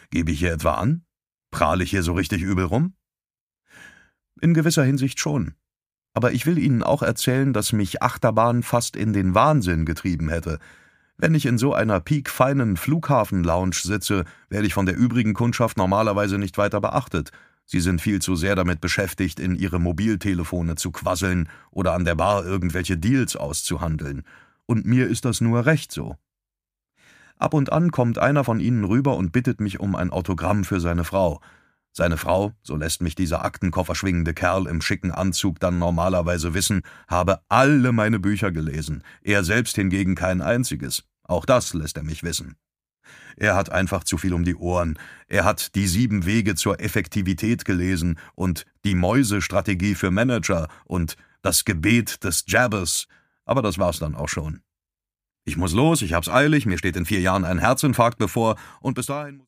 Gebe ich hier etwa an? Prahle ich hier so richtig übel rum? In gewisser Hinsicht schon. Aber ich will Ihnen auch erzählen, dass mich Achterbahn fast in den Wahnsinn getrieben hätte. Wenn ich in so einer piekfeinen Flughafen-Lounge sitze, werde ich von der übrigen Kundschaft normalerweise nicht weiter beachtet. Sie sind viel zu sehr damit beschäftigt, in ihre Mobiltelefone zu quasseln oder an der Bar irgendwelche Deals auszuhandeln. Und mir ist das nur recht so. Ab und an kommt einer von ihnen rüber und bittet mich um ein Autogramm für seine Frau. Seine Frau, so lässt mich dieser Aktenkoffer schwingende Kerl im schicken Anzug dann normalerweise wissen, habe alle meine Bücher gelesen, er selbst hingegen kein einziges. Auch das lässt er mich wissen. Er hat einfach zu viel um die Ohren. Er hat die 7 Wege zur Effektivität gelesen und die Mäusestrategie für Manager und das Gebet des Jabbers. Aber das war's dann auch schon. Ich muss los, ich hab's eilig, mir steht in 4 Jahren ein Herzinfarkt bevor und bis dahin